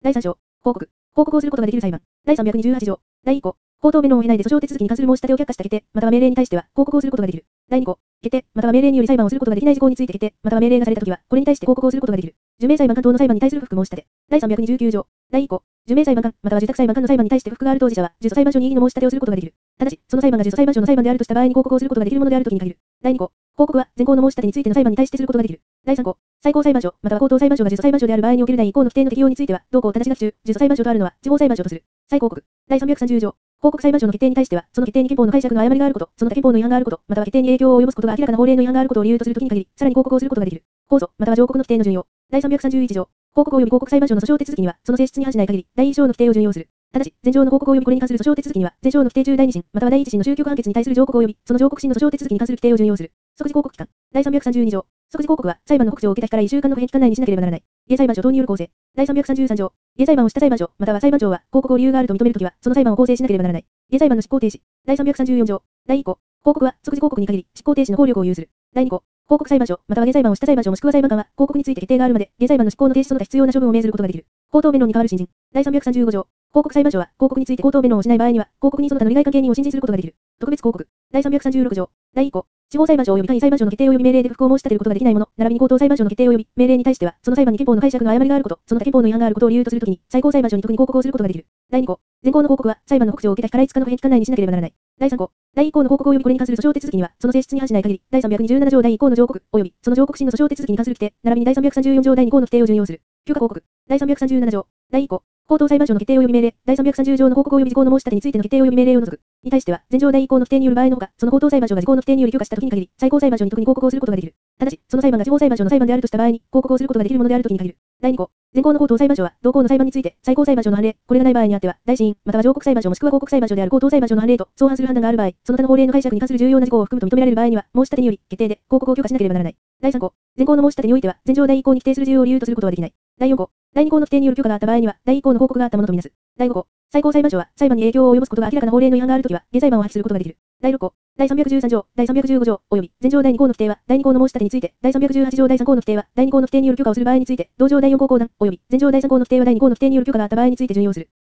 第3章、報告。報告をすることができる裁判。第328条。第1項、口頭弁論を経ないで訴訟手続きに関する申し立てを却下した決定、または命令に対しては、報告をすることができる。第2項、決定、または命令により裁判をすることができない事項について決定、または命令がされたときは、これに対して報告をすることができる。受命裁判官等の裁判に対する不服申し立て。第329条。第1項、受命裁判官、または受託裁判官の裁判に対して不服がある当事者は、受訴裁判所に異議の申し立てをすることができる。ただし、その裁判が受訴裁判所の裁判であるとした場合に報告をすることができるものであるときに限る。第2項、報告は、前項の申し立てについての裁判に対してすることができる。第3項、最高裁判所、または高等裁判所が受訴裁判所である場合における第1項の規定の適用については、同項ただし学中、受訴裁判所とあるのは、地方裁判所とする。再報告。第330条。報告裁判所の決定に対しては、その決定に憲法の解釈の誤りがあること、その他憲法の違反があること、または決定に影響を及ぼすことが明らかな法令の違反があることを理由とするときに限り、さらに報告をすることができる。控訴、または上告の規定の順用。第331条。報告及び報告裁判所の訴訟手続きには、その性質に反しない限り、第1章の規定を順用する。ただし、前章の報告及びこれに関する訴訟手続きには、前章の規定中第2審、または第1審の終局判決に対する上告及び、その上告審の訴訟手続きに関する規定を順用する。即時抗告期間。第332条。即時抗告は、裁判の告知を受けた日から1週間の不返期間内にしなければならない。家裁判所等による構成。第333条。家裁判をした裁判所、または裁判長は、報告を理由があると認めるときは、その裁判を構成しなければならない。家裁判の執行停止。第334条。第1項。報告は、即時抗告に限り、執行停止の効力を有する。第2項。報告裁判所、または家裁判をした裁判所もしくは裁判官は、報告について決定があるまで、家裁判の執行の停止その他必要な処分を命ずることができる。口頭弁論に代わる新人。第335条。報告裁判所は、報告について口頭弁論をしない場合には、報告にその他の利害関係人を新人することができる。特別抗告。第336条。第1項。地方裁判所及び簡易裁判所の決定及び命令で不服を申し立てることができないもの、並びに高等裁判所の決定及び命令に対しては、その裁判に憲法の解釈の誤りがあること、その他憲法の違反があることを理由とするときに、最高裁判所に特に報告をすることができる。第2項。前項の報告は、裁判の告知を受けた日から5日の不返期間内にしなければならない。第3項。第1項の報告及びこれに関する訴訟手続きには、その性質に反しない限り、第327条第1項の上告、及び、その上告審の訴訟手続きに関する規定、並びに第334条第2項の規定を順用する。許可報告。第337条。第1項。高等裁判所の決定及び命令、第330条の報告及び事項の申し立てについての決定及び命令を除く。に対しては、前条第1項の規定による場合のほか、その高等裁判所が事項の規定により許可したときに限り、最高裁判所に特に報告をすることができる。ただし、その裁判が地方裁判所の裁判であるとした場合に、報告をすることができるものであるときに限る。第2項。前項の高等裁判所は、同項の裁判について、最高裁判所の判例、これがない場合にあっては、大審院、または上告裁判所もしくは報告裁判所である高等裁判所の判例と相反する判断がある場合、その他の法令の解釈に関する重要な事項を含むと認められる場合には、申し立てにより、決定で、報告を許可しなければならない。第3項。前項の申し立てにおいては、前条第1項に規定する事由を理由とすることはできない。第4項。第2項の規定による許可があった場合には、第1項の報告があったものとみなす。第5項。最高裁判所は、裁判に影響を及ぼすことが明らかな法令の違反があるときは、下裁判を破棄することができる。第6項。第313条、第315条、及び、前条第2項の規定は、第2項の申し立てについて、第318条第3項の規定は、第2項の規定による許可をする場合について、同条第4項項段、及び、前条第3項の規定は第2項の規定による許可があった場合について順用する。